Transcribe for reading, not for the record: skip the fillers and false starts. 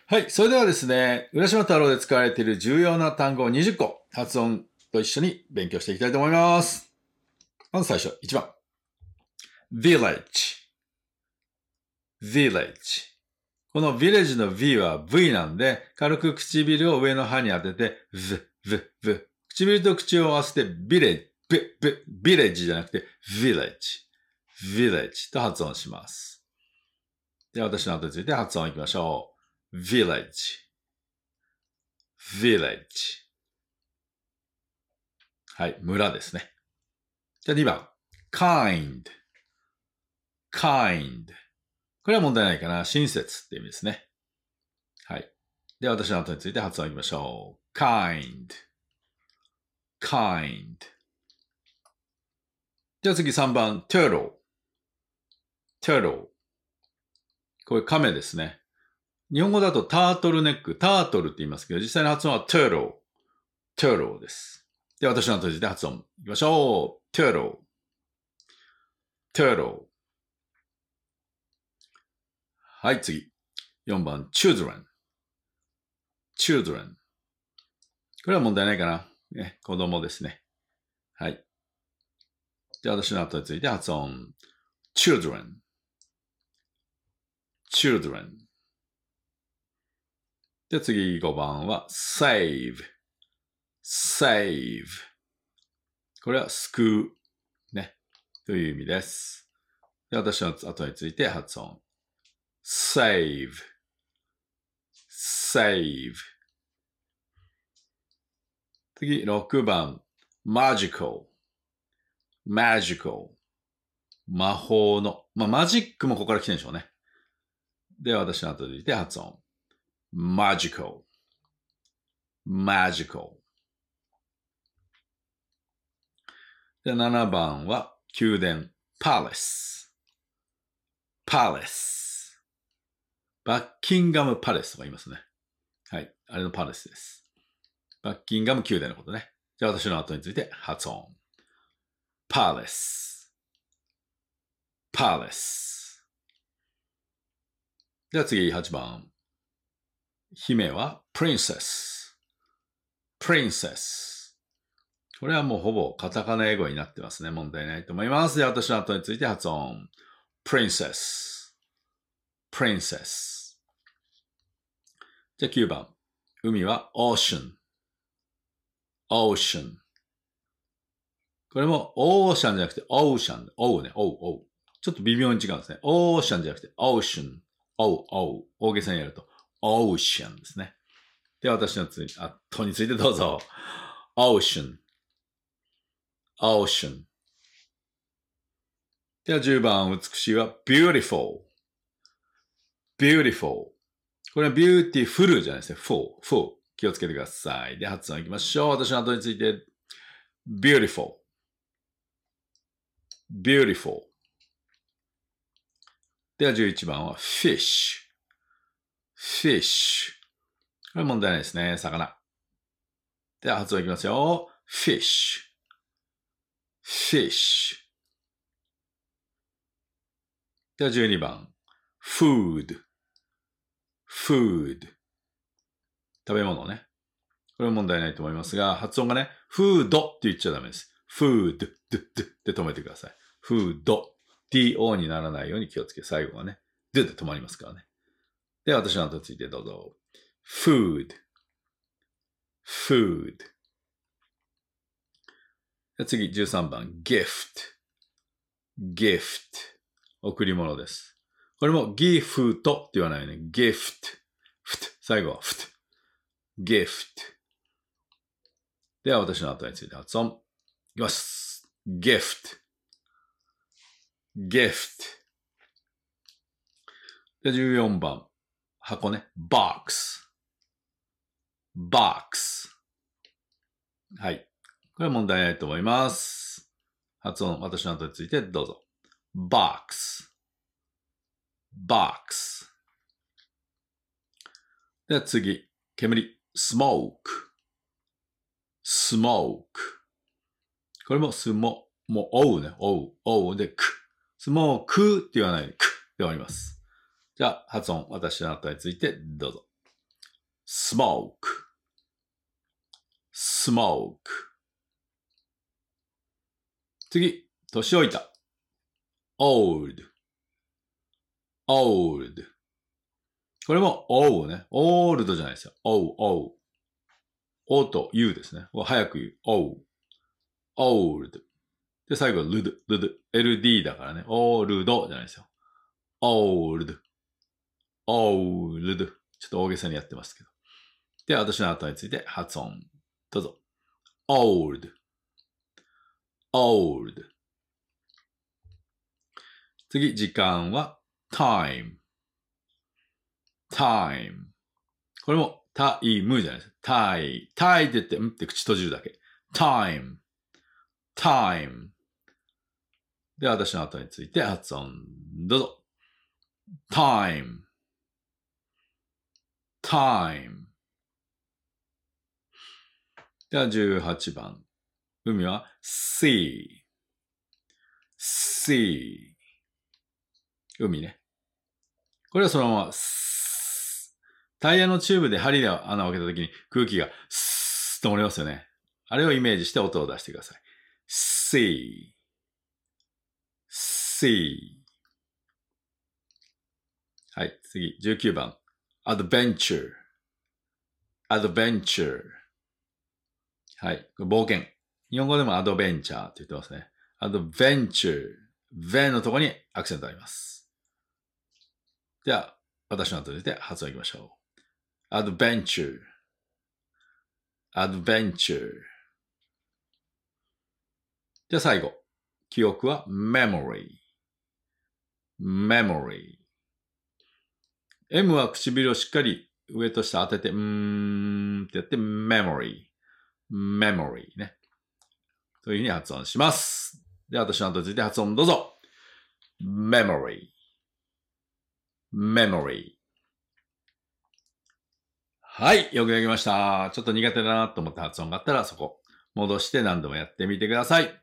はい。それではですね、浦島太郎で使われている重要な単語を20個、発音と一緒に勉強していきたいと思います。まず最初、1番。village。この village の v は v なんで、軽く唇を上の歯に当てて、v。唇と口を合わせて、village じゃなくて、village と発音します。では私の後について発音いきましょう。village。はい、村ですね。じゃあ2番。kind。これは問題ないかな。親切って意味ですね。はい。では私の後について発音いきましょう。kind。じゃあ次3番。turtle。これ亀ですね。日本語だとタートルネック、タートルって言いますけど、実際の発音は turtle です。では私の後について発音いきましょう。turtle。はい、次。4番、children。これは問題ないかな。ね、子供ですね。はい。で、私の後について発音。children。で、次5番は save。これは救う。ね。という意味です。で、私の後について発音。save。次、6番。magical。魔法の。マジックもここから来てるんでしょうね。では、私の後について発音。magical。で、7番は宮殿。palace。バッキンガムパレスとか言いますね。はい。あれのパレスです。バッキンガム宮殿のことね。じゃあ私の後について発音。パレス。では次8番。姫はプリンセス。これはもうほぼカタカナ英語になってますね。問題ないと思います。では私の後について発音。プリンセス。じゃあ9番。海はオーシャン。これもオーシャンじゃなくてオーシャン。オーね。オー。ちょっと微妙に違うんですね。オーシャンじゃなくてオーシャン。オー。大げさにやるとオーシャンですね。では私の後についてどうぞ。オーシャン。では10番。美しいは beautiful。これは beautiful じゃないですね。full。気をつけてください。で、発音いきましょう。私の後について beautiful。では11番は fish。これは問題ないですね。魚。では発音いきますよ。fish。では12番。food。食べ物ね。これは問題ないと思いますが、発音がね、food って言っちゃダメです。food で止めてください。food。do にならないように気をつけ、最後はね、で止まりますからね。では私の後についてどうぞ。food。次、13番。gift。贈り物です。これも gift って言わないよね。gift。最後は gift。では私の後について発音。いきます。gift。で、14番。箱ね。box。はい。これは問題ないと思います。発音、私の後についてどうぞ。box。では次。煙。smoke。これももう、おうね。おうで、スモークって言わないで、で終わります。じゃあ、発音、私の後についてどうぞ。 smoke, smoke. 次、年老いた。old, old. これも o ね。old じゃないですよ。o. o と u ですね。早く言う。o, old. で、最後、ld だからね。old じゃないですよ。old, old. ちょっと大げさにやってますけど。で、私の後について発音。どうぞ。old, old. 次、時間は time, time. これもタイムじゃないです。タイって言って、って口閉じるだけ。time, time. で、私の後について発音。どうぞ。time, time. では18番。海は sea, sea. 海ね。これはそのまま、タイヤのチューブで針で穴を開けたときに空気がスーッと漏れますよね。あれをイメージして音を出してください。sea, sea. はい、次、19番。adventure, adventure. はい、冒険。日本語でもアドベンチャーって言ってますね。adventure, ven のところにアクセントあります。では、私の後で発音いきましょう。adventure, adventure. じゃあ最後。記憶は memory, memory. M は唇をしっかり上と下当てて、ってやって memory, memory ね。というふうに発音します。では私の後について発音どうぞ。memory, memory. はい、よくできました。ちょっと苦手だなと思った発音があったらそこ戻して何度もやってみてください。